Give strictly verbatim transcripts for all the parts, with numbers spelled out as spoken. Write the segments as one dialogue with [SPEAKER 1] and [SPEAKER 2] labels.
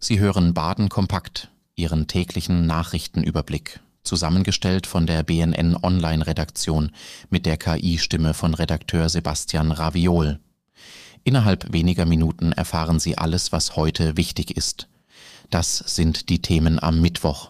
[SPEAKER 1] Sie hören Baden kompakt, Ihren täglichen Nachrichtenüberblick, zusammengestellt von der B N N-Online-Redaktion mit der K I-Stimme von Redakteur Sebastian Raviol. Innerhalb weniger Minuten erfahren Sie alles, was heute wichtig ist. Das sind die Themen am Mittwoch.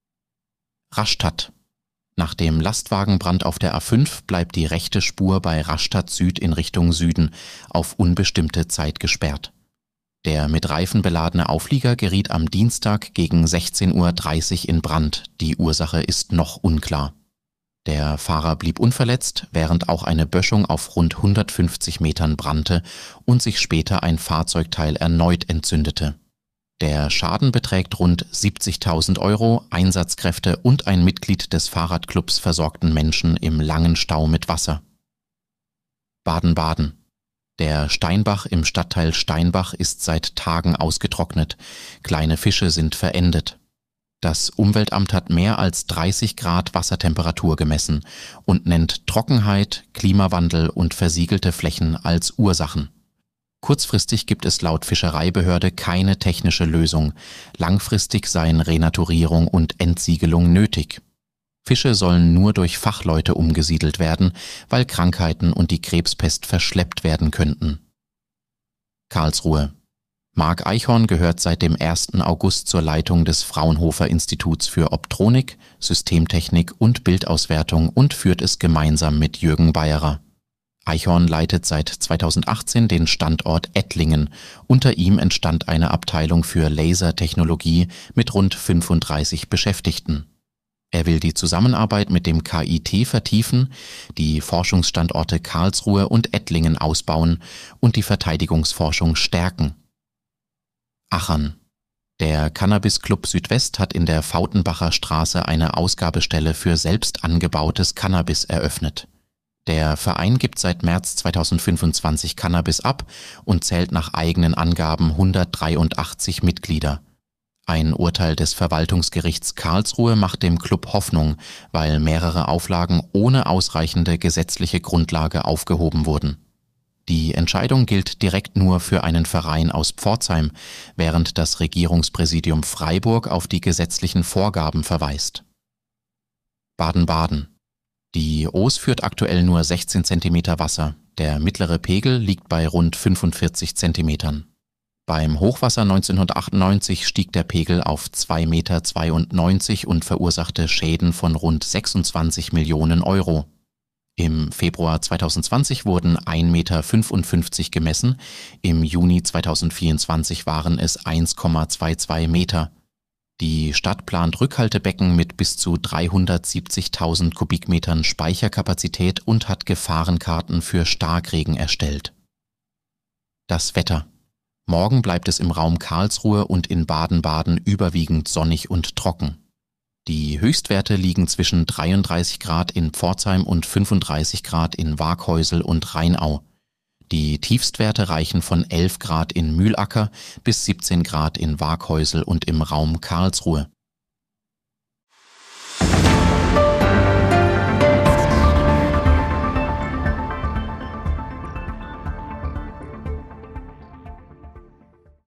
[SPEAKER 1] Rastatt. Nach dem Lastwagenbrand auf der A fünf bleibt die rechte Spur bei Rastatt Süd in Richtung Süden auf unbestimmte Zeit gesperrt. Der mit Reifen beladene Auflieger geriet am Dienstag gegen sechzehn Uhr dreißig in Brand. Die Ursache ist noch unklar. Der Fahrer blieb unverletzt, während auch eine Böschung auf rund hundertfünfzig Metern brannte und sich später ein Fahrzeugteil erneut entzündete. Der Schaden beträgt rund siebzigtausend Euro, Einsatzkräfte und ein Mitglied des Fahrradclubs versorgten Menschen im langen Stau mit Wasser. Baden-Baden. Der Steinbach im Stadtteil Steinbach ist seit Tagen ausgetrocknet. Kleine Fische sind verendet. Das Umweltamt hat mehr als dreißig Grad Wassertemperatur gemessen und nennt Trockenheit, Klimawandel und versiegelte Flächen als Ursachen. Kurzfristig gibt es laut Fischereibehörde keine technische Lösung. Langfristig seien Renaturierung und Entsiegelung nötig. Fische sollen nur durch Fachleute umgesiedelt werden, weil Krankheiten und die Krebspest verschleppt werden könnten. Karlsruhe. Marc Eichhorn gehört seit dem ersten August zur Leitung des Fraunhofer Instituts für Optronik, Systemtechnik und Bildauswertung und führt es gemeinsam mit Jürgen Beierer. Eichhorn leitet seit zweitausendachtzehn den Standort Ettlingen. Unter ihm entstand eine Abteilung für Lasertechnologie mit rund fünfunddreißig Beschäftigten. Er will die Zusammenarbeit mit dem K I T vertiefen, die Forschungsstandorte Karlsruhe und Ettlingen ausbauen und die Verteidigungsforschung stärken. Achern. Der Cannabis Club Südwest hat in der Fautenbacher Straße eine Ausgabestelle für selbst angebautes Cannabis eröffnet. Der Verein gibt seit März zweitausendfünfundzwanzig Cannabis ab und zählt nach eigenen Angaben hundertdreiundachtzig Mitglieder. Ein Urteil des Verwaltungsgerichts Karlsruhe macht dem Club Hoffnung, weil mehrere Auflagen ohne ausreichende gesetzliche Grundlage aufgehoben wurden. Die Entscheidung gilt direkt nur für einen Verein aus Pforzheim, während das Regierungspräsidium Freiburg auf die gesetzlichen Vorgaben verweist. Baden-Baden. Die Oos führt aktuell nur sechzehn Zentimeter Wasser. Der mittlere Pegel liegt bei rund fünfundvierzig Zentimetern. Beim Hochwasser neunzehnhundertachtundneunzig stieg der Pegel auf zwei Komma zweiundneunzig Meter und verursachte Schäden von rund sechsundzwanzig Millionen Euro. Im Februar zweitausendzwanzig wurden ein Komma fünfundfünfzig Meter gemessen, im Juni zweitausendvierundzwanzig waren es eins Komma zweiundzwanzig Meter. Die Stadt plant Rückhaltebecken mit bis zu dreihundertsiebzigtausend Kubikmetern Speicherkapazität und hat Gefahrenkarten für Starkregen erstellt. Das Wetter. Morgen bleibt es im Raum Karlsruhe und in Baden-Baden überwiegend sonnig und trocken. Die Höchstwerte liegen zwischen dreiunddreißig Grad in Pforzheim und fünfunddreißig Grad in Waaghäusel und Rheinau. Die Tiefstwerte reichen von elf Grad in Mühlacker bis siebzehn Grad in Waaghäusel und im Raum Karlsruhe.